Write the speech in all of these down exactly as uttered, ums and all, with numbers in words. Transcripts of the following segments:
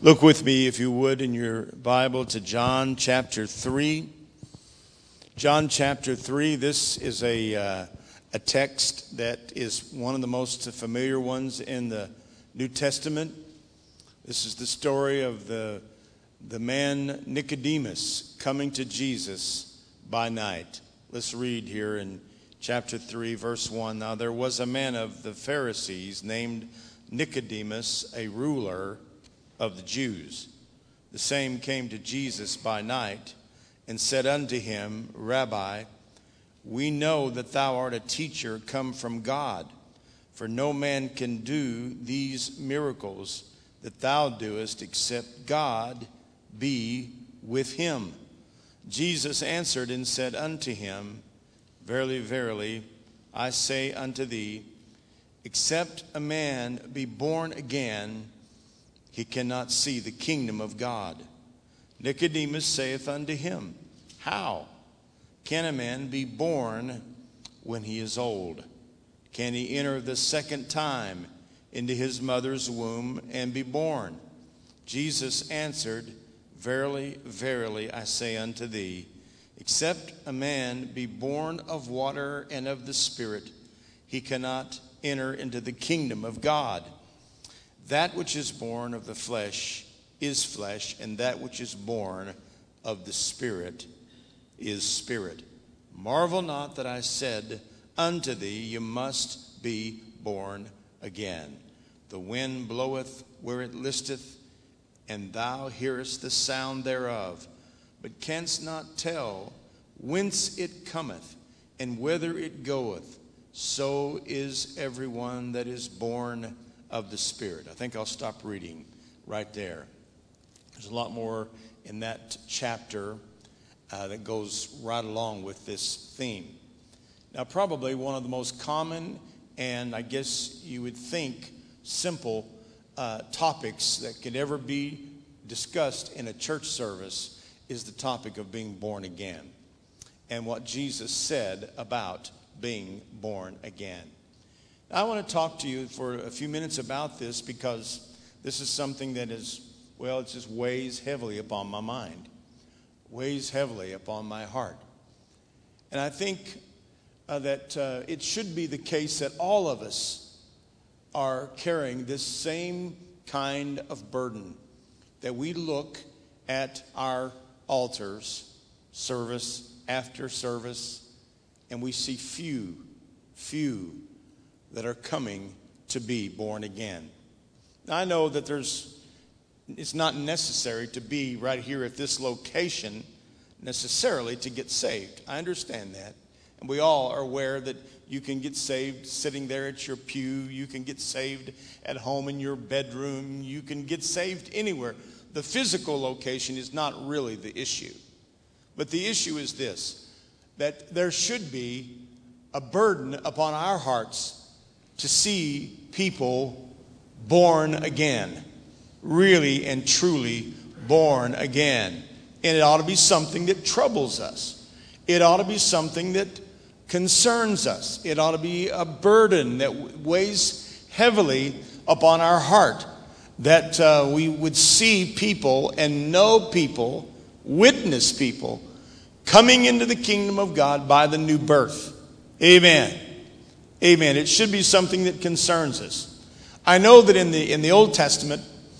Look with me, if you would, in your Bible to John chapter three. John chapter three, this is a, uh, a text that is one of the most familiar ones in the New Testament. This is the story of the, the man Nicodemus coming to Jesus by night. Let's read here in chapter three, verse one. Now there was a man of the Pharisees named Nicodemus, a ruler of the Jews. The same came to Jesus by night and said unto him, Rabbi, we know that thou art a teacher come from God, for no man can do these miracles that thou doest except God be with him. Jesus answered and said unto him, Verily, verily, I say unto thee, except a man be born again, he cannot see the kingdom of God. Nicodemus saith unto him, How can a man be born when he is old? Can he enter the second time into his mother's womb and be born? Jesus answered, Verily, verily, I say unto thee, except a man be born of water and of the Spirit, he cannot enter into the kingdom of God. That which is born of the flesh is flesh, and that which is born of the Spirit is spirit. Marvel not that I said unto thee, you must be born again. The wind bloweth where it listeth, and thou hearest the sound thereof, but canst not tell whence it cometh, and whither it goeth. So is everyone that is born of the Spirit. I think I'll stop reading right there. There's a lot more in that chapter uh, that goes right along with this theme. Now, probably one of the most common and I guess you would think simple uh, topics that could ever be discussed in a church service is the topic of being born again and what Jesus said about being born again. I want to talk to you for a few minutes about this because this is something that is, well, it just weighs heavily upon my mind, weighs heavily upon my heart. And I think uh, that uh, it should be the case that all of us are carrying this same kind of burden, that we look at our altars, service after service, and we see few, few that are coming to be born again. Now, I know that there's, it's not necessary to be right here at this location necessarily to get saved. I understand that. And we all are aware that you can get saved sitting there at your pew. You can get saved at home in your bedroom. You can get saved anywhere. The physical location is not really the issue. But the issue is this, that there should be a burden upon our hearts to see people born again, really and truly born again. And it ought to be something that troubles us. It ought to be something that concerns us. It ought to be a burden that weighs heavily upon our heart, that uh, we would see people and know people, witness people, coming into the kingdom of God by the new birth. Amen. Amen. It should be something that concerns us. I know that in the in the Old Testament,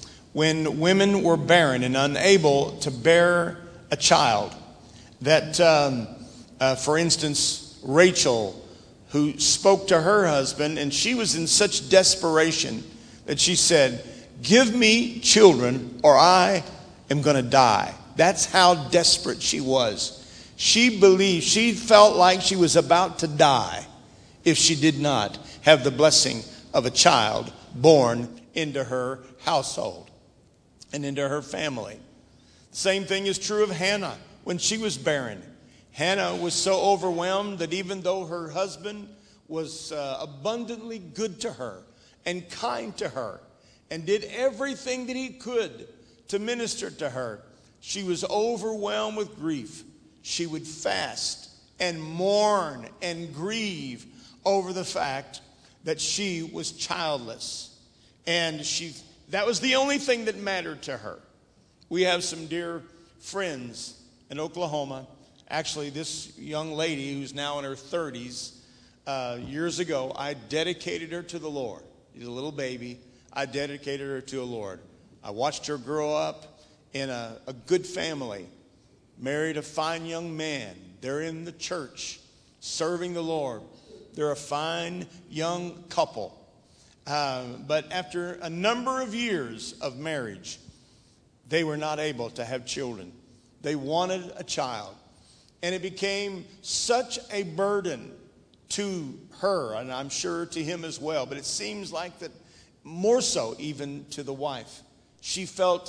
when women were barren and unable to bear a child, that, um, uh, for instance, Rachel, who spoke to her husband, and she was in such desperation that she said, give me children or I am going to die. That's how desperate she was. She believed, she felt like she was about to die if she did not have the blessing of a child born into her household and into her family. The same thing is true of Hannah when she was barren. Hannah was so overwhelmed that even though her husband was uh, abundantly good to her and kind to her and did everything that he could to minister to her, she was overwhelmed with grief. She would fast and mourn and grieve over the fact that she was childless. And she That was the only thing that mattered to her. We have some dear friends in Oklahoma. Actually, this young lady who's now in her thirties, uh, years ago, I dedicated her to the Lord. She's a little baby. I dedicated her to the Lord. I watched her grow up in a, a good family, married a fine young man. They're in the church, serving the Lord. They're a fine young couple. Uh, but after a number of years of marriage, they were not able to have children. They wanted a child. And it became such a burden to her, and I'm sure to him as well. But it seems like that more so even to the wife. She felt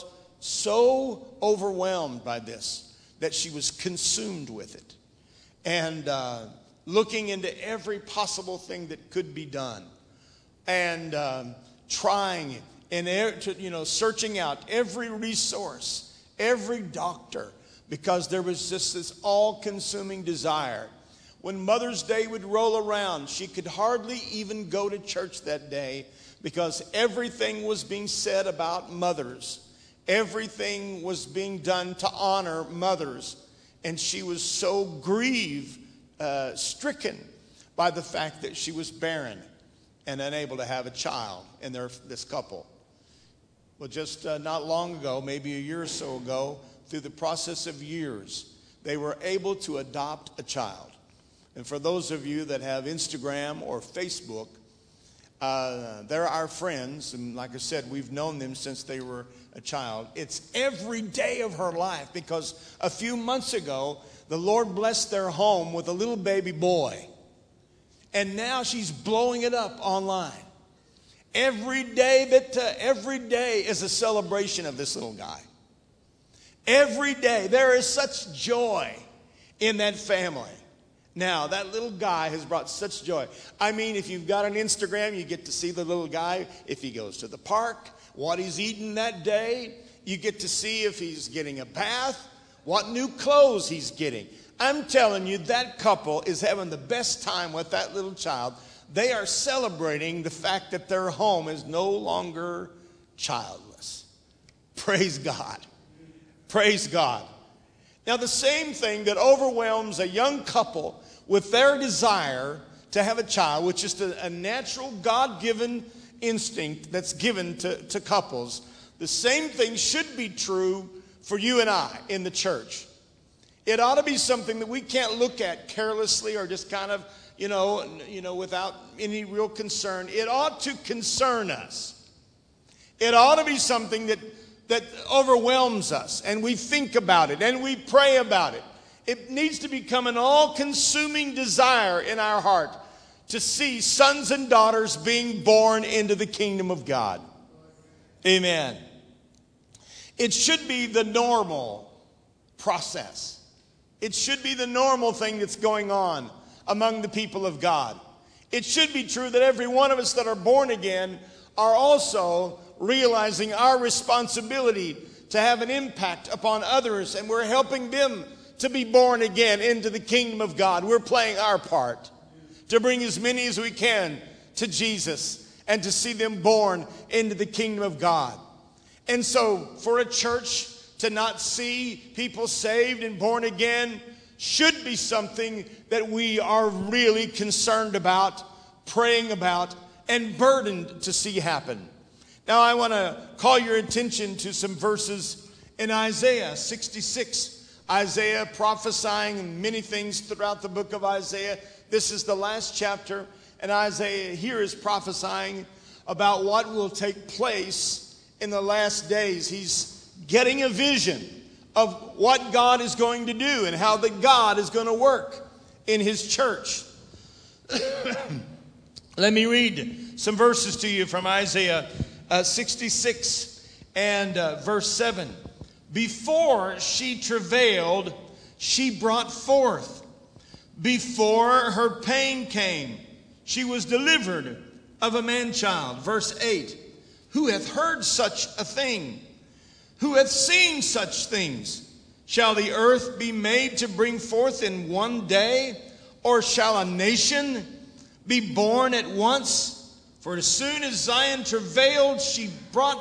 so overwhelmed by this that she was consumed with it. And uh, looking into every possible thing that could be done. And um, trying and you know searching out every resource, every doctor, because there was just this all-consuming desire. When Mother's Day would roll around, she could hardly even go to church that day because everything was being said about mothers. Everything was being done to honor mothers. And she was so grief uh, stricken by the fact that she was barren and unable to have a child in their, this couple. Well, just uh, not long ago, maybe a year or so ago, through the process of years, they were able to adopt a child. And for those of you that have Instagram or Facebook, uh, they're our friends. And like I said, we've known them since they were a child. It's every day of her life because a few months ago, the Lord blessed their home with a little baby boy. And now she's blowing it up online. Every day that uh, every day is a celebration of this little guy. Every day there is such joy in that family. Now, that little guy has brought such joy. I mean, if you've got an Instagram, you get to see the little guy if he goes to the park, what he's eating that day. You get to see if he's getting a bath, what new clothes he's getting. I'm telling you, that couple is having the best time with that little child. They are celebrating the fact that their home is no longer childless. Praise God. Praise God. Now, the same thing that overwhelms a young couple with their desire to have a child, which is a natural God-given instinct that's given to, to couples, the same thing should be true for you and I in the church. It ought to be something that we can't look at carelessly or just kind of, you know, you know, without any real concern. It ought to concern us. It ought to be something that, that overwhelms us, and we think about it, and we pray about it. It needs to become an all-consuming desire in our heart to see sons and daughters being born into the kingdom of God. Amen. It should be the normal process. It should be the normal thing that's going on among the people of God. It should be true that every one of us that are born again are also realizing our responsibility to have an impact upon others, and we're helping them to be born again into the kingdom of God. We're playing our part to bring as many as we can to Jesus and to see them born into the kingdom of God. And so for a church to not see people saved and born again should be something that we are really concerned about, praying about, and burdened to see happen. Now I want to call your attention to some verses in Isaiah sixty-six. Isaiah prophesying many things throughout the book of Isaiah. This is the last chapter, and Isaiah here is prophesying about what will take place in the last days. He's getting a vision of what God is going to do and how that God is going to work in his church. Let me read some verses to you from Isaiah uh, sixty-six and uh, verse seven. Before she travailed, she brought forth. Before her pain came, she was delivered of a man-child. Verse eight. Who hath heard such a thing? Who hath seen such things? Shall the earth be made to bring forth in one day? Or shall a nation be born at once? For as soon as Zion travailed, she brought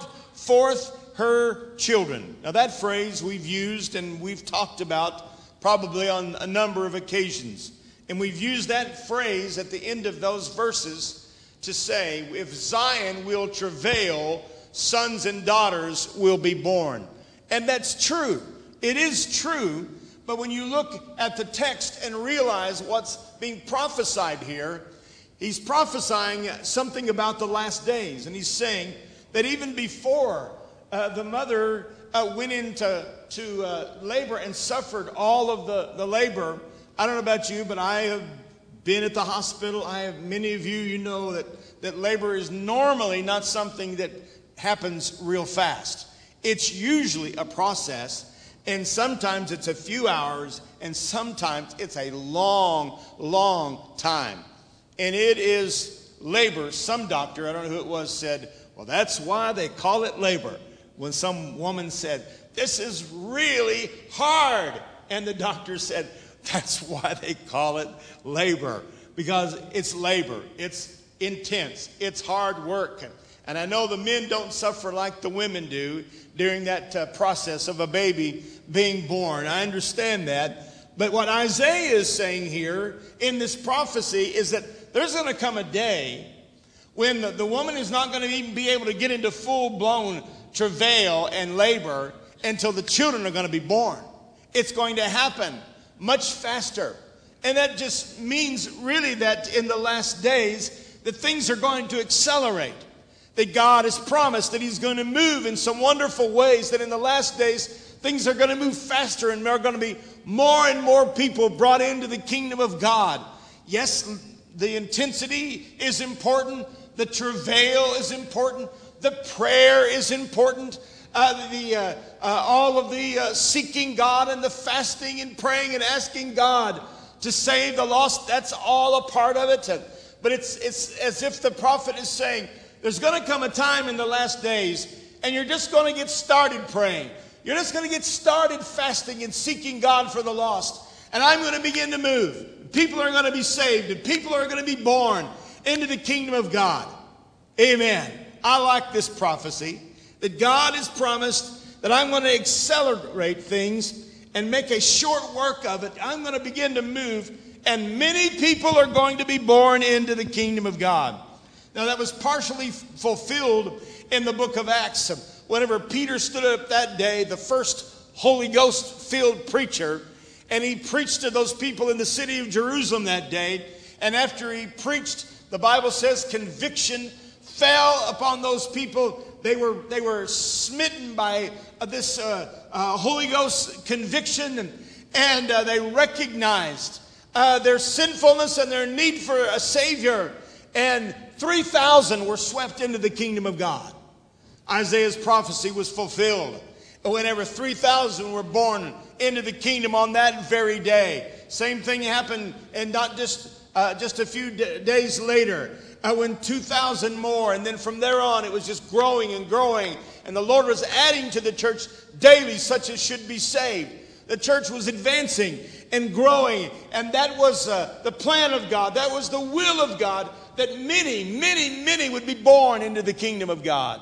forth her children. Now that phrase we've used and we've talked about probably on a number of occasions. And we've used that phrase at the end of those verses to say, if Zion will travail, sons and daughters will be born. And that's true. It is true. But when you look at the text and realize what's being prophesied here, he's prophesying something about the last days. And he's saying that even before uh, the mother uh, went into to, uh, labor and suffered all of the, the labor, I don't know about you, but I have been at the hospital. I have many of you, you know that, that labor is normally not something that happens real fast. It's usually a process, and sometimes it's a few hours, and sometimes it's a long, long time. And it is labor. Some doctor, I don't know who it was, said, well, that's why they call it labor. When some woman said, this is really hard. And the doctor said, that's why they call it labor, because it's labor. It's intense. It's hard work. And I know the men don't suffer like the women do during that uh, process of a baby being born. I understand that. But what Isaiah is saying here in this prophecy is that there's going to come a day when the, the woman is not going to even be able to get into full-blown travail and labor until the children are going to be born. It's going to happen much faster. And that just means really that in the last days that things are going to accelerate. That God has promised that he's going to move in some wonderful ways, that in the last days things are going to move faster and there are going to be more and more people brought into the kingdom of God. Yes, the intensity is important. The travail is important. The prayer is important. Uh, the, uh, uh, all of the uh, seeking God and the fasting and praying and asking God to save the lost, that's all a part of it. But it's, it's as if the prophet is saying, there's going to come a time in the last days, and you're just going to get started praying. You're just going to get started fasting and seeking God for the lost. And I'm going to begin to move. People are going to be saved, and people are going to be born into the kingdom of God. Amen. I like this prophecy. That God has promised that I'm going to accelerate things and make a short work of it. I'm going to begin to move, and many people are going to be born into the kingdom of God. Now, that was partially fulfilled in the book of Acts. Whenever Peter stood up that day, the first Holy Ghost-filled preacher, and he preached to those people in the city of Jerusalem that day. And after he preached, the Bible says conviction fell upon those people. They were they were smitten by uh, this uh, uh, Holy Ghost conviction, and, and uh, they recognized uh, their sinfulness and their need for a Savior. And three thousand were swept into the kingdom of God. Isaiah's prophecy was fulfilled. Whenever three thousand were born into the kingdom on that very day. Same thing happened, and not just uh, just a few d- days later. Uh, when two thousand more, and then from there on it was just growing and growing, and the Lord was adding to the church daily such as should be saved. The church was advancing and growing, and that was uh, the plan of God. That was the will of God, that many, many, many would be born into the kingdom of God.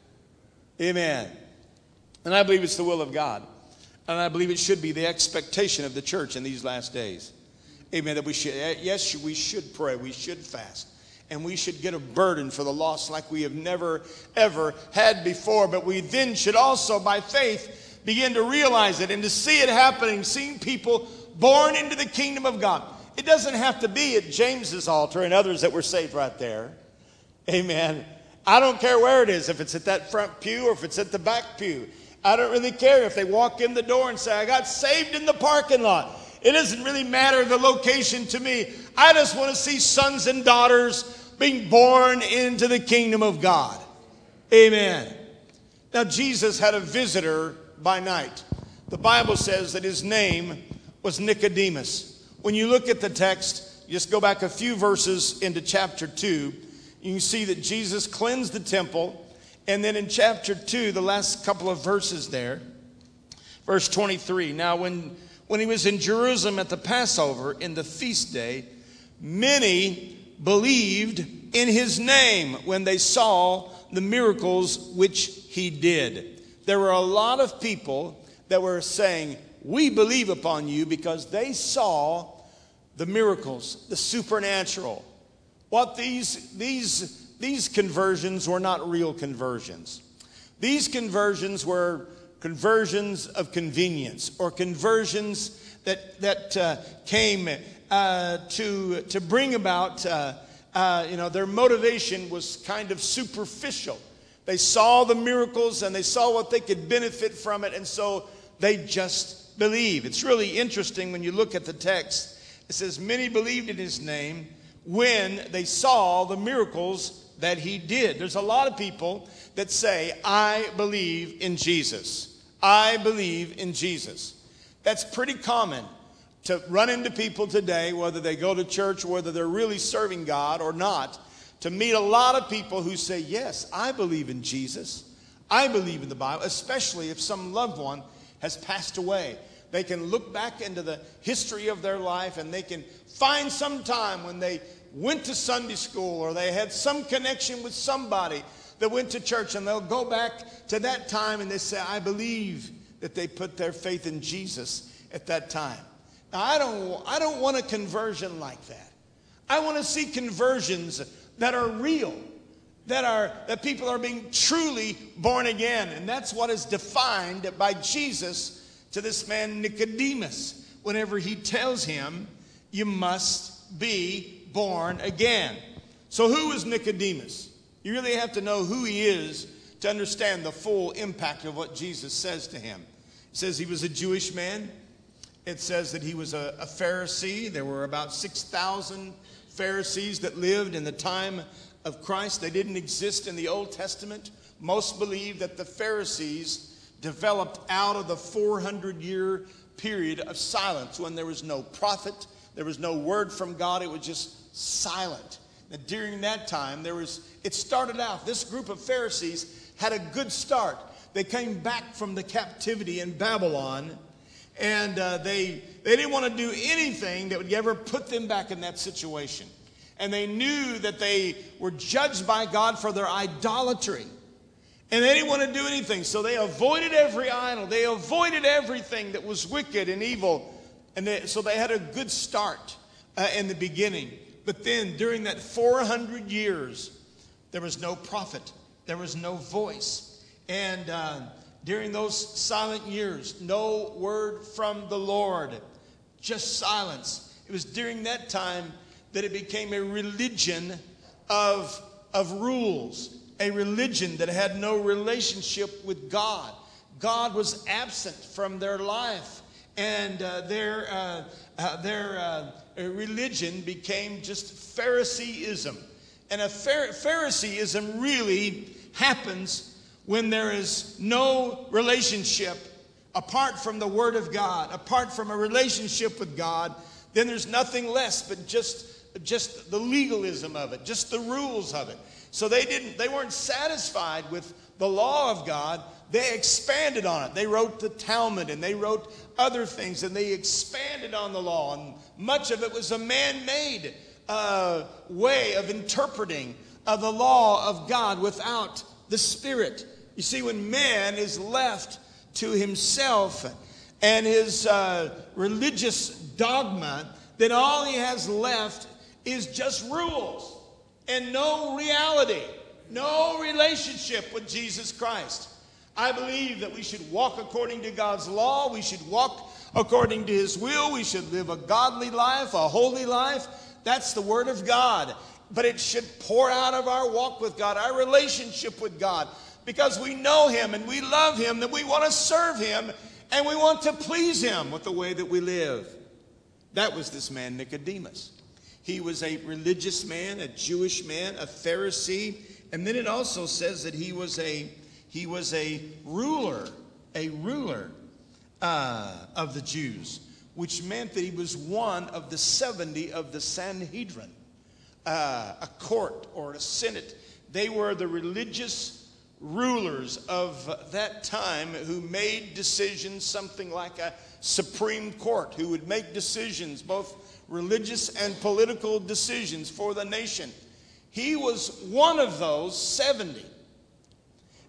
Amen. And I believe it's the will of God, and I believe it should be the expectation of the church in these last days. Amen. That we should, yes, we should pray, we should fast. And we should get a burden for the lost like we have never, ever had before. But we then should also, by faith, begin to realize it and to see it happening, seeing people born into the kingdom of God. It doesn't have to be at James's altar and others that were saved right there. Amen. I don't care where it is, if it's at that front pew or if it's at the back pew. I don't really care if they walk in the door and say, I got saved in the parking lot. It doesn't really matter the location to me. I just want to see sons and daughters being born into the kingdom of God. Amen. Now, Jesus had a visitor by night. The Bible says that his name was Nicodemus. When you look at the text, you just go back a few verses into chapter two, you can see that Jesus cleansed the temple. And then in chapter two, the last couple of verses there, verse twenty-three. Now, when, when he was in Jerusalem at the Passover, in the feast day, many believed in his name when they saw the miracles which he did. There were a lot of people that were saying, we believe upon you, because they saw the miracles, the supernatural. What these, these, these conversions were not real conversions. These conversions were conversions of convenience, or conversions that, that uh, came uh, to, to bring about, uh, uh, you know, their motivation was kind of superficial. They saw the miracles and they saw what they could benefit from it, and so they just believe. It's really interesting when you look at the text. It says, many believed in his name when they saw the miracles that he did. There's a lot of people that say, I believe in Jesus. I believe in Jesus. That's pretty common to run into people today, whether they go to church or whether they're really serving God or not, to meet a lot of people who say, yes, I believe in Jesus. I believe in the Bible, especially if some loved one has passed away. They can look back into the history of their life and they can find some time when they went to Sunday school or they had some connection with somebody that went to church, and they'll go back to that time and they say, I believe that they put their faith in Jesus at that time. Now, I don't, I don't want a conversion like that. I want to see conversions that are real, that are that people are being truly born again. And that's what is defined by Jesus to this man Nicodemus whenever he tells him, you must be born again. So who is Nicodemus? You really have to know who he is to understand the full impact of what Jesus says to him. It says he was a Jewish man. It says that he was a, a Pharisee. There were about six thousand Pharisees that lived in the time of Christ. They didn't exist in the Old Testament. Most believe that the Pharisees developed out of the four hundred year period of silence when there was no prophet, there was no word from God, it was just silent. And during that time, there was, it started out, this group of Pharisees had a good start. They came back from the captivity in Babylon, and uh, they, they didn't want to do anything that would ever put them back in that situation. And they knew that they were judged by God for their idolatry. And they didn't want to do anything, so they avoided every idol. They avoided everything that was wicked and evil. And they, so they had a good start uh, in the beginning. But then during that four hundred years, there was no prophet. There was no voice. And uh, during those silent years, no word from the Lord. Just silence. It was during that time that it became a religion of, of rules. A religion that had no relationship with God. God was absent from their life. And uh, their, uh, uh, their uh, religion became just Phariseeism. And a Phar- Phariseeism really happens when there is no relationship apart from the Word of God, apart from a relationship with God. Then there's nothing less but just, just the legalism of it, just the rules of it. So they didn't, they weren't satisfied with the law of God. They expanded on it. They wrote the Talmud and they wrote other things, and they expanded on the law. And much of it was a man-made uh, way of interpreting uh, the law of God without the Spirit. You see, when man is left to himself and his uh, religious dogma, then all he has left is just rules. And no reality, no relationship with Jesus Christ. I believe that we should walk according to God's law. We should walk according to His will. We should live a godly life, a holy life. That's the Word of God. But it should pour out of our walk with God, our relationship with God. Because we know Him and we love Him, that we want to serve Him and we want to please Him with the way that we live. That was this man Nicodemus. He was a religious man, a Jewish man, a Pharisee. And then it also says that he was a he was a ruler, a ruler uh, of the Jews, which meant that he was one of the seventy of the Sanhedrin, uh, a court or a senate. They were the religious rulers of that time who made decisions, something like a Supreme Court, who would make decisions, both religious and political decisions for the nation. He was one of those seventy.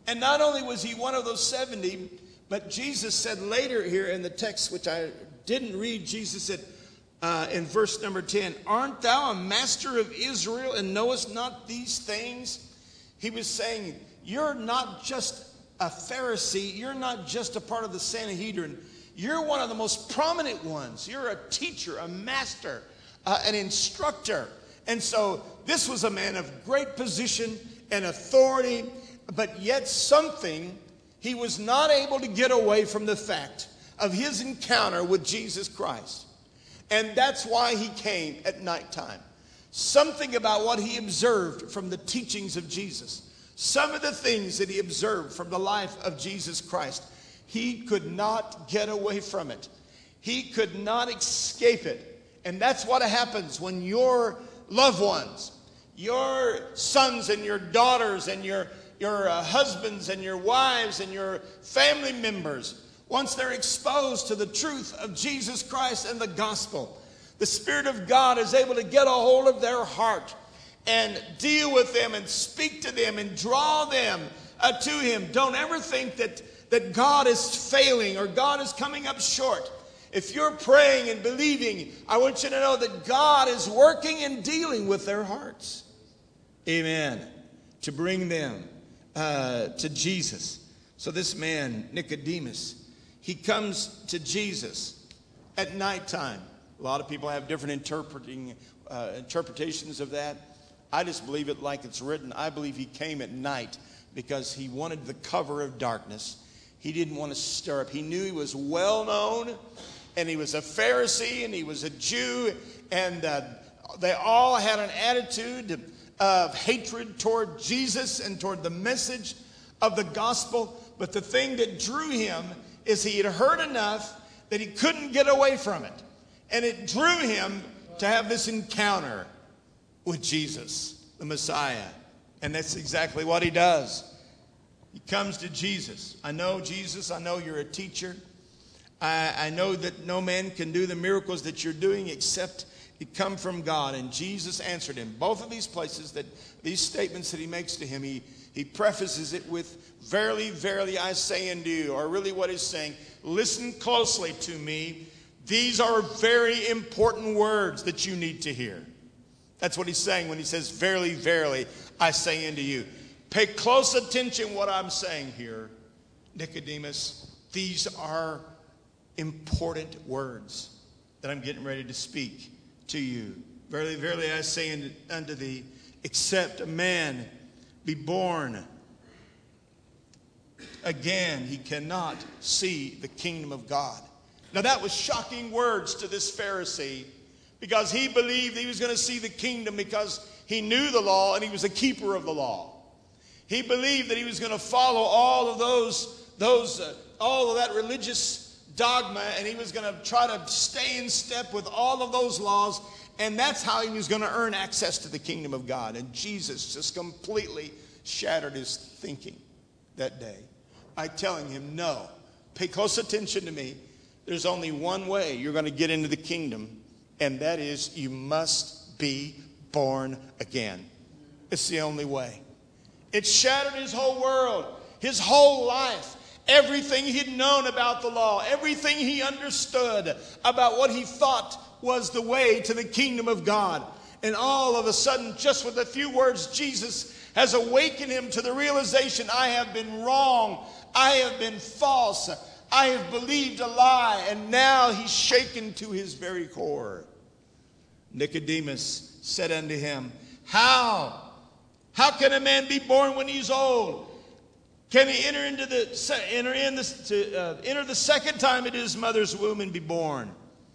And not only was he one of those seventy, but Jesus said later here in the text, which I didn't read, Jesus said uh, in verse number ten, "Aren't thou a master of Israel and knowest not these things?" He was saying, you're not just a Pharisee. You're not just a part of the Sanhedrin. You're one of the most prominent ones. You're a teacher, a master, uh, an instructor. And so this was a man of great position and authority, but yet something, he was not able to get away from the fact of his encounter with Jesus Christ. And that's why he came at nighttime. Something about what he observed from the teachings of Jesus. Some of the things that he observed from the life of Jesus Christ. He could not get away from it. He could not escape it. And that's what happens when your loved ones, your sons and your daughters and your, your uh, husbands and your wives and your family members, once they're exposed to the truth of Jesus Christ and the gospel, the Spirit of God is able to get a hold of their heart and deal with them and speak to them and draw them uh, to Him. Don't ever think that, that God is failing or God is coming up short. If you're praying and believing, I want you to know that God is working and dealing with their hearts. Amen. To bring them uh, to Jesus. So this man, Nicodemus, he comes to Jesus at nighttime. A lot of people have different interpreting uh, interpretations of that. I just believe it like it's written. I believe he came at night because he wanted the cover of darkness. He didn't want to stir up. He knew he was well known, and he was a Pharisee, and he was a Jew, and uh, they all had an attitude of hatred toward Jesus and toward the message of the gospel. But the thing that drew him is he had heard enough that he couldn't get away from it. And it drew him to have this encounter with Jesus, the Messiah. And that's exactly what he does. He comes to Jesus. I know, Jesus, I know you're a teacher. I, I know that no man can do the miracles that you're doing except it come from God. And Jesus answered him. Both of these places, that these statements that he makes to him, he, he prefaces it with, "Verily, verily, I say unto you," or really what he's saying, listen closely to me. These are very important words that you need to hear. That's what he's saying when he says, "Verily, verily, I say unto you." Pay close attention what I'm saying here, Nicodemus. These are important words that I'm getting ready to speak to you. Verily, verily, I say unto thee, except a man be born again, he cannot see the kingdom of God. Now that was shocking words to this Pharisee, because he believed he was going to see the kingdom because he knew the law and he was a keeper of the law. He believed that he was going to follow all of those, those, uh, all of that religious dogma, and he was going to try to stay in step with all of those laws, and that's how he was going to earn access to the kingdom of God. And Jesus just completely shattered his thinking that day by telling him, no, pay close attention to me. There's only one way you're going to get into the kingdom, and that is you must be born again. It's the only way. It shattered his whole world, his whole life, everything he'd known about the law, everything he understood about what he thought was the way to the kingdom of God. And all of a sudden, just with a few words, Jesus has awakened him to the realization, I have been wrong, I have been false, I have believed a lie, and now he's shaken to his very core. Nicodemus said unto him, How? How can a man be born when he's old? Can he enter into the enter in the to, uh, enter the second time into his mother's womb and be born?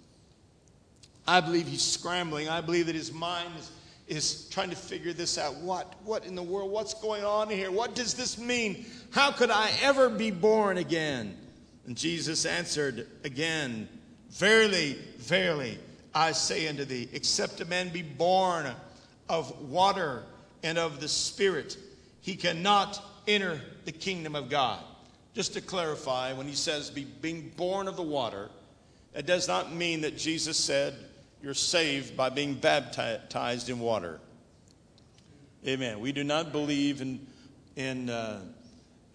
I believe he's scrambling. I believe that his mind is, is trying to figure this out. What? What in the world? What's going on here? What does this mean? How could I ever be born again? And Jesus answered again, Verily, verily, I say unto thee, except a man be born of water and of the Spirit, he cannot enter the kingdom of God. Just to clarify, when he says be, being born of the water, it does not mean that Jesus said you're saved by being baptized in water. Amen. We do not believe in, in uh, uh,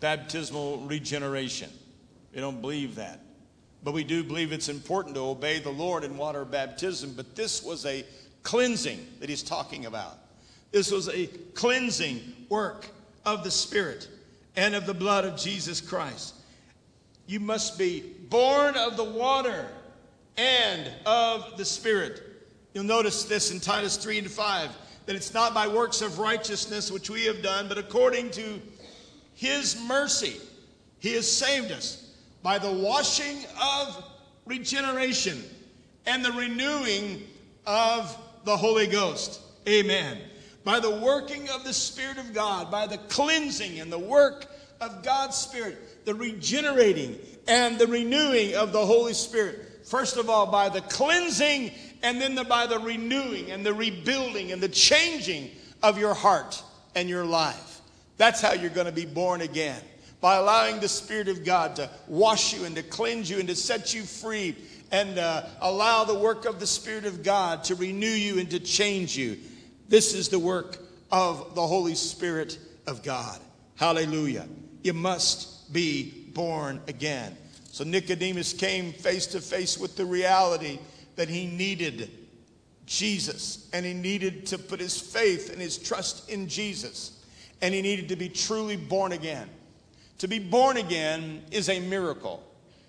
baptismal regeneration. We don't believe that. But we do believe it's important to obey the Lord in water baptism. But this was a cleansing that he's talking about. This was a cleansing work of the Spirit and of the blood of Jesus Christ. You must be born of the water and of the Spirit. You'll notice this in Titus three and five, that it's not by works of righteousness which we have done, but according to his mercy, he has saved us by the washing of regeneration and the renewing of the Holy Ghost. Amen. By the working of the Spirit of God, by the cleansing and the work of God's Spirit, the regenerating and the renewing of the Holy Spirit. First of all, by the cleansing, and then the, by the renewing and the rebuilding and the changing of your heart and your life. That's how you're going to be born again. By allowing the Spirit of God to wash you and to cleanse you and to set you free, and uh, allow the work of the Spirit of God to renew you and to change you. This is the work of the Holy Spirit of God. Hallelujah. You must be born again. So Nicodemus came face to face with the reality that he needed Jesus, and he needed to put his faith and his trust in Jesus, and he needed to be truly born again. To be born again is a miracle.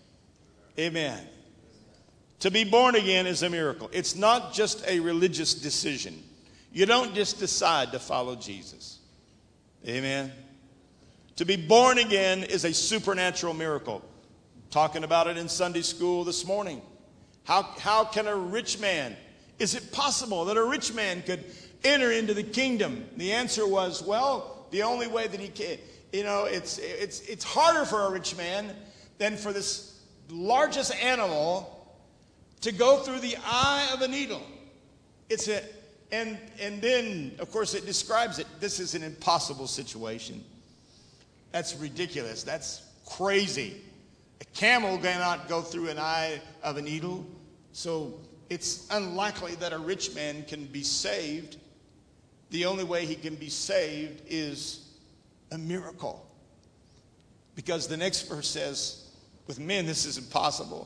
Amen. To be born again is a miracle. It's not just a religious decision. You don't just decide to follow Jesus. Amen. To be born again is a supernatural miracle. Talking about it in Sunday school this morning. How, how can a rich man, is it possible that a rich man could enter into the kingdom? The answer was, well, the only way that he can, you know, it's, it's, it's harder for a rich man than for this largest animal to go through the eye of a needle. It's a, and, and then, of course, it describes it. This is an impossible situation. That's ridiculous. That's crazy. A camel cannot go through an eye of a needle. So it's unlikely that a rich man can be saved. The only way he can be saved is a miracle. Because the next verse says, with men this is impossible,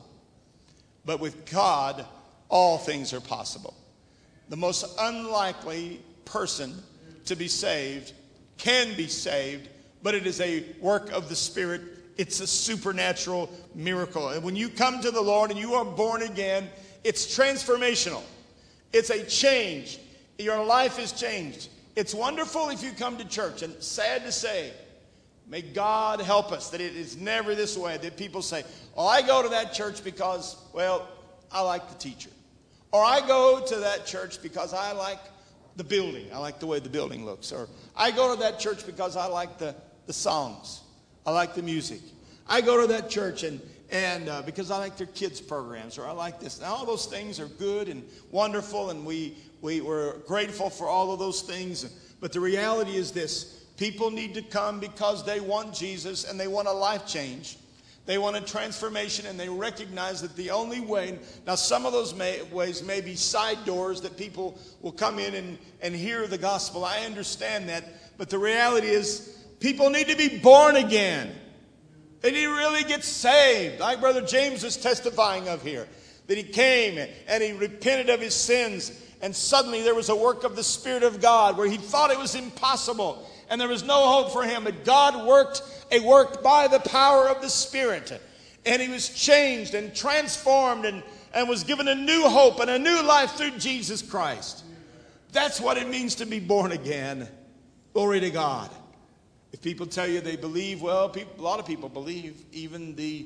but with God all things are possible. The most unlikely person to be saved can be saved, but it is a work of the Spirit. It's a supernatural miracle. And when you come to the Lord and you are born again, it's transformational. It's a change. Your life is changed. It's wonderful if you come to church, and sad to say, may God help us that it is never this way, that people say, oh, I go to that church because, well, I like the teacher. Or I go to that church because I like the building. I like the way the building looks. Or I go to that church because I like the, the songs. I like the music. I go to that church and, and uh, because I like their kids' programs, or I like this. Now, all those things are good and wonderful, and we, we, we're grateful for all of those things. But the reality is this. People need to come because they want Jesus and they want a life change. They want a transformation, and they recognize that the only way, now some of those may, ways may be side doors that people will come in and, and hear the gospel. I understand that. But the reality is people need to be born again. They need to really get saved. Like Brother James was testifying of here. That he came and he repented of his sins. And suddenly there was a work of the Spirit of God where he thought it was impossible. And there was no hope for him. But God worked a work by the power of the Spirit. And he was changed and transformed and, and was given a new hope and a new life through Jesus Christ. That's what it means to be born again. Glory to God. If people tell you they believe, well, people, a lot of people believe. Even the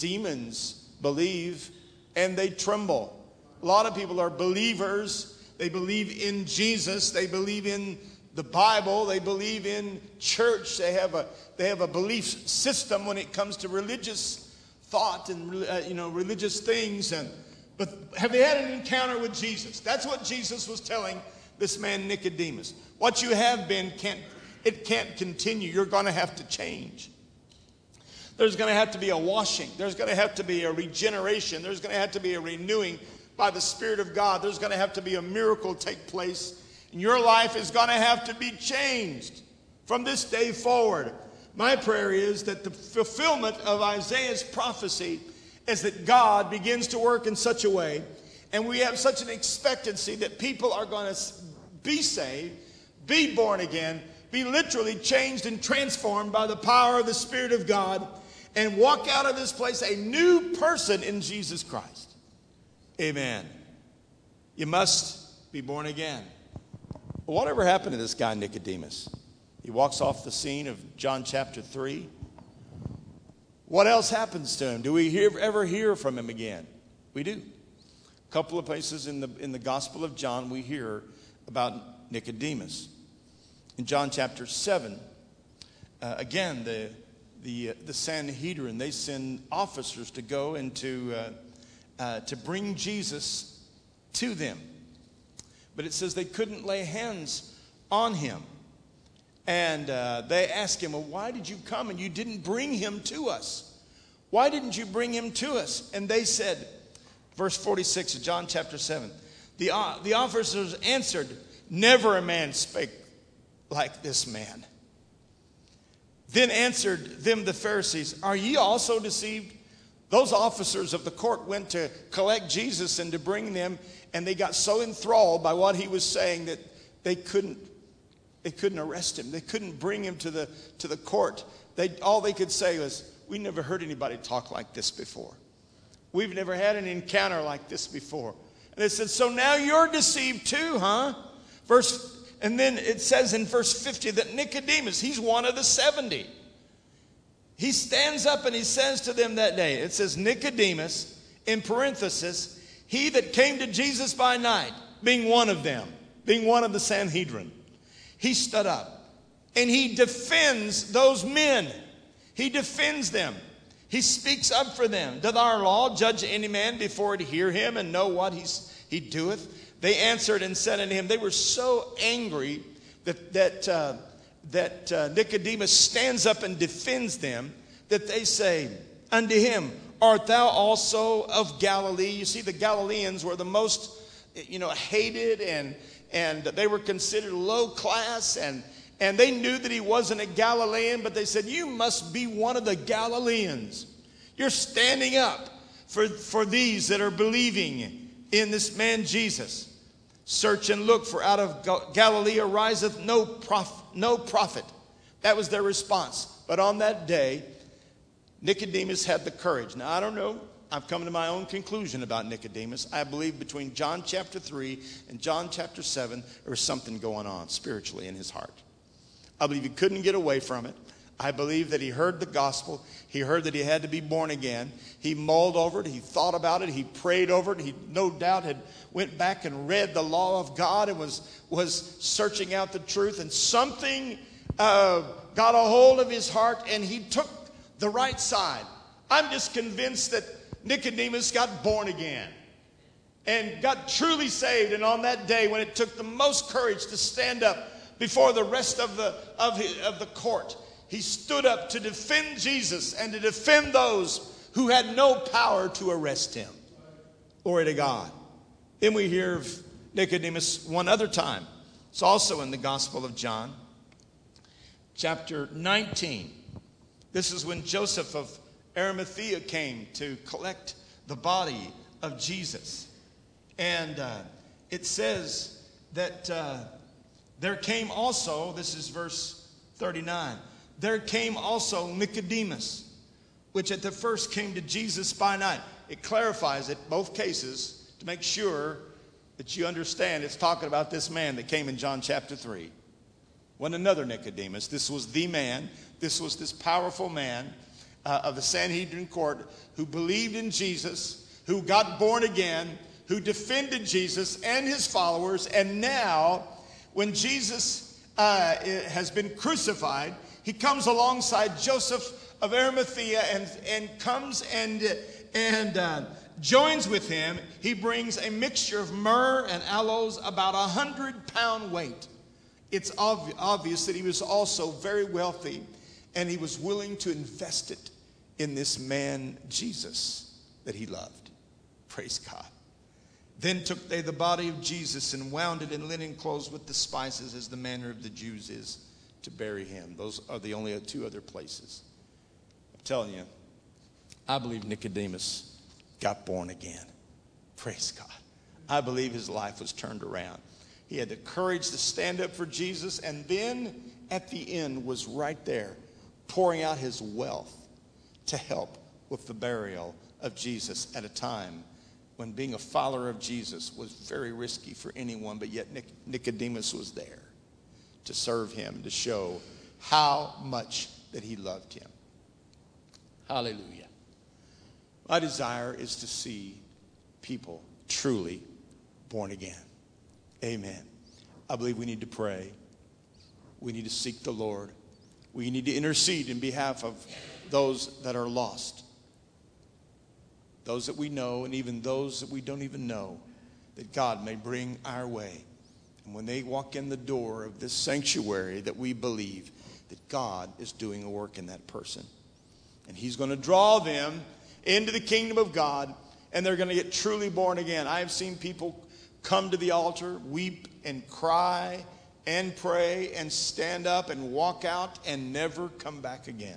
demons believe and they tremble. A lot of people are believers. They believe in Jesus. They believe in the Bible. They believe in church. They have a they have a belief system when it comes to religious thought and uh, you know religious things. And but have they had an encounter with Jesus? That's what Jesus was telling this man Nicodemus. What you have been can't it can't continue. You're going to have to change. There's going to have to be a washing. There's going to have to be a regeneration. There's going to have to be a renewing by the Spirit of God. There's going to have to be a miracle take place. And your life is going to have to be changed from this day forward. My prayer is that the fulfillment of Isaiah's prophecy is that God begins to work in such a way, and we have such an expectancy that people are going to be saved, be born again, be literally changed and transformed by the power of the Spirit of God, and walk out of this place a new person in Jesus Christ. Amen. You must be born again. Well, whatever happened to this guy Nicodemus? He walks off the scene of John chapter three. What else happens to him? Do we hear, ever hear from him again? We do. A couple of places in the in the Gospel of John we hear about Nicodemus. In John chapter seven, uh, again, the, the, uh, the Sanhedrin, they send officers to go and to, uh, uh, to bring Jesus to them. But it says they couldn't lay hands on him. And uh, they asked him, well, why did you come and you didn't bring him to us? Why didn't you bring him to us? And they said, verse forty-six of John chapter seven, the, uh, the officers answered, never a man spake like this man. Then answered them the Pharisees, are ye also deceived? Those officers of the court went to collect Jesus and to bring them, and they got so enthralled by what he was saying that they couldn't they couldn't arrest him. They couldn't bring him to the to the court. They all they could say was, we never heard anybody talk like this before. We've never had an encounter like this before. And they said, so now you're deceived too, huh? Verse And then it says in verse fifty that Nicodemus, he's one of the seventy. He stands up and he says to them that day, it says Nicodemus, in parenthesis, he that came to Jesus by night, being one of them, being one of the Sanhedrin. He stood up and he defends those men. He defends them. He speaks up for them. Doth our law judge any man before it hear him and know what he's, he doeth? They answered and said unto him, they were so angry that that uh, that uh, Nicodemus stands up and defends them, that they say unto him, art thou also of Galilee? You see, the Galileans were the most, you know, hated, and and they were considered low class, and and they knew that he wasn't a Galilean, but they said, you must be one of the Galileans. You're standing up for, for these that are believing in this man Jesus. Search and look, for out of Galilee ariseth no prof, no prophet. That was their response. But on that day, Nicodemus had the courage. Now, I don't know. I've come to my own conclusion about Nicodemus. I believe between John chapter three and John chapter seven, there was something going on spiritually in his heart. I believe he couldn't get away from it. I believe that he heard the gospel. He heard that he had to be born again. He mulled over it. He thought about it. He prayed over it. He no doubt had went back and read the law of God and was, was searching out the truth. And something uh, got a hold of his heart, and he took the right side. I'm just convinced that Nicodemus got born again and got truly saved. And on that day, when it took the most courage to stand up before the rest of the, of, his, of the court, he stood up to defend Jesus and to defend those who had no power to arrest him. Glory to God. Then we hear of Nicodemus one other time. It's also in the Gospel of John, chapter nineteen. This is when Joseph of Arimathea came to collect the body of Jesus. And uh, it says that uh, there came also, this is verse thirty-nine, there came also Nicodemus, which at the first came to Jesus by night. It clarifies it, both cases, to make sure that you understand it's talking about this man that came in John chapter three. When another Nicodemus, this was the man, this was this powerful man uh, of the Sanhedrin court who believed in Jesus, who got born again, who defended Jesus and his followers. And now, when Jesus uh, has been crucified, he comes alongside Joseph of Arimathea and, and comes and, and uh, joins with him. He brings a mixture of myrrh and aloes, about a hundred pound weight. It's ob- obvious that he was also very wealthy, and he was willing to invest it in this man, Jesus, that he loved. Praise God. Then took they the body of Jesus and wound it in linen clothes with the spices, as the manner of the Jews is, to bury him. Those are the only two other places. I'm telling you, I believe Nicodemus got born again. Praise God. I believe his life was turned around. He had the courage to stand up for Jesus, and then at the end was right there, pouring out his wealth to help with the burial of Jesus at a time when being a follower of Jesus was very risky for anyone, but yet Nicodemus was there to serve him, to show how much that he loved him. Hallelujah. My desire is to see people truly born again. Amen. I believe we need to pray. We need to seek the Lord. We need to intercede in behalf of those that are lost. Those that we know, and even those that we don't even know, that God may bring our way. And when they walk in the door of this sanctuary, that we believe that God is doing a work in that person. And he's going to draw them into the kingdom of God, and they're going to get truly born again. I have seen people come to the altar, weep and cry and pray and stand up and walk out and never come back again.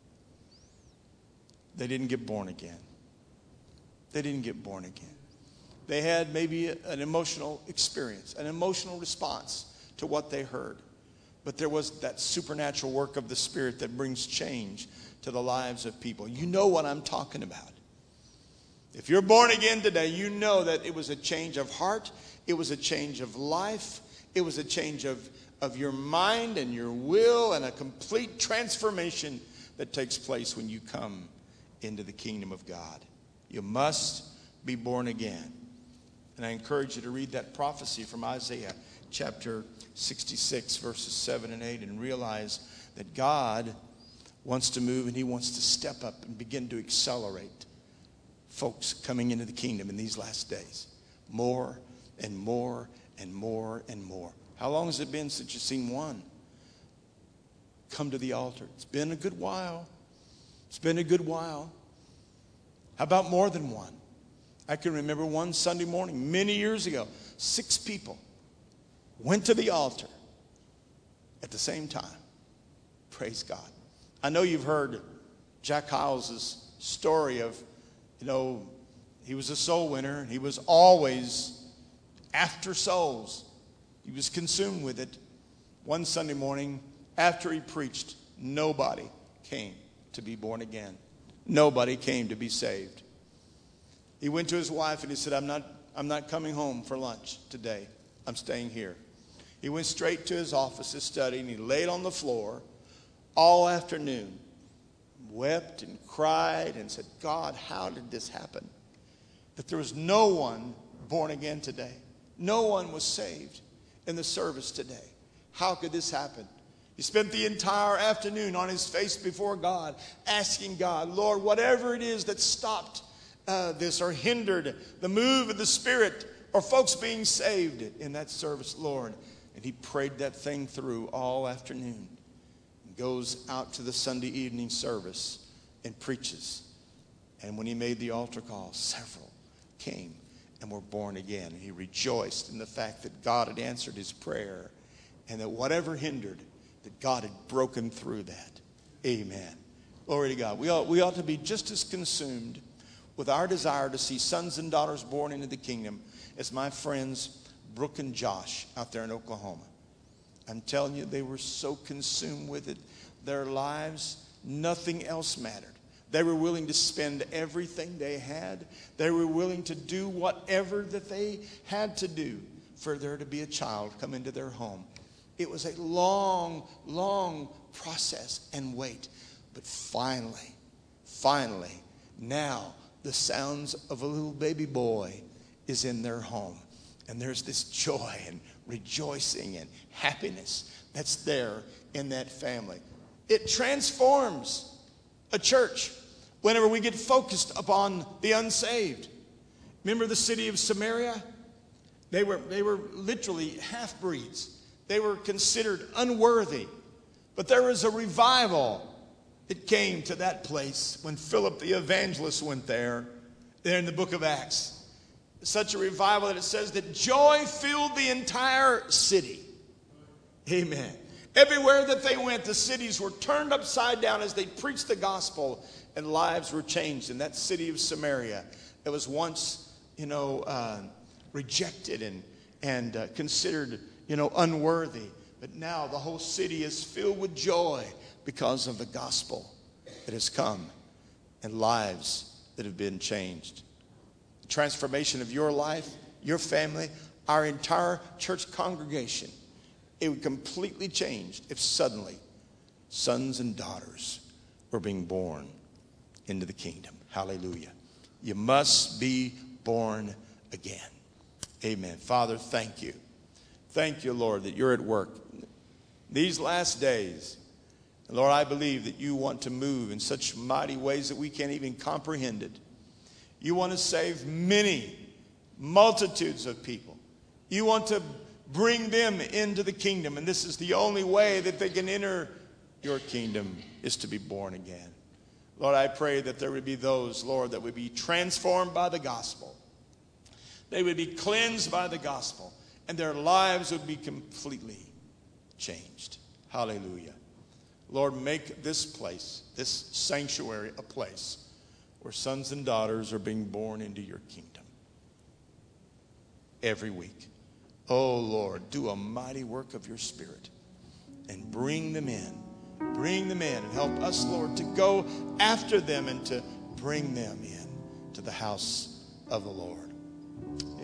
They didn't get born again. They didn't get born again. They had maybe an emotional experience, an emotional response to what they heard. But there was that supernatural work of the Spirit that brings change to the lives of people. You know what I'm talking about. If you're born again today, you know that it was a change of heart. It was a change of life. It was a change of, of your mind and your will, and a complete transformation that takes place when you come into the kingdom of God. You must be born again. And I encourage you to read that prophecy from Isaiah chapter sixty-six, verses seven and eight, and realize that God wants to move, and he wants to step up and begin to accelerate folks coming into the kingdom in these last days. More and more and more and more. How long has it been since you've seen one come to the altar? It's been a good while. It's been a good while. How about more than one? I can remember one Sunday morning many years ago. Six people went to the altar at the same time. Praise God. I know you've heard Jack Hyles' story of, you know, he was a soul winner, and he was always after souls. He was consumed with it. One Sunday morning, after he preached, nobody came to be born again. Nobody came to be saved. He went to his wife and he said, I'm not, I'm not coming home for lunch today. I'm staying here. He went straight to his office, his study, and he laid on the floor all afternoon, wept and cried and said, God, how did this happen? That there was no one born again today. No one was saved in the service today. How could this happen? He spent the entire afternoon on his face before God, asking God, Lord, whatever it is that stopped uh, this or hindered the move of the Spirit or folks being saved in that service, Lord. And he prayed that thing through all afternoon. And goes out to the Sunday evening service and preaches. And when he made the altar call, several came and were born again. And he rejoiced in the fact that God had answered his prayer, and that whatever hindered, that God had broken through that. Amen. Glory to God. We ought, we ought to be just as consumed with our desire to see sons and daughters born into the kingdom as my friends Brooke and Josh out there in Oklahoma. I'm telling you, they were so consumed with it. Their lives, nothing else mattered. They were willing to spend everything they had. They were willing to do whatever that they had to do for there to be a child come into their home. It was a long, long process and wait. But finally, finally, now the sounds of a little baby boy is in their home. And there's this joy and rejoicing and happiness that's there in that family. It transforms a church whenever we get focused upon the unsaved. Remember the city of Samaria? They were, they were literally half-breeds. They were considered unworthy. But there was a revival that came to that place when Philip the evangelist went there, there in the book of Acts. Such a revival that it says that joy filled the entire city. Amen. Everywhere that they went, the cities were turned upside down as they preached the gospel, and lives were changed. In that city of Samaria, it was once, you know, uh, rejected and, and uh, considered, you know, unworthy. But now the whole city is filled with joy because of the gospel that has come and lives that have been changed. The transformation of your life, your family, our entire church congregation, it would completely change if suddenly sons and daughters were being born into the kingdom. Hallelujah. You must be born again. Amen. Father, thank you. Thank you, Lord, that you're at work these last days. And Lord, I believe that you want to move in such mighty ways that we can't even comprehend it. You want to save many, multitudes of people. You want to bring them into the kingdom. And this is the only way that they can enter your kingdom, is to be born again. Lord, I pray that there would be those, Lord, that would be transformed by the gospel. They would be cleansed by the gospel. And their lives would be completely changed. Hallelujah. Lord, make this place, this sanctuary, a place where sons and daughters are being born into your kingdom every week. Oh, Lord, do a mighty work of your Spirit and bring them in. Bring them in and help us, Lord, to go after them and to bring them in to the house of the Lord.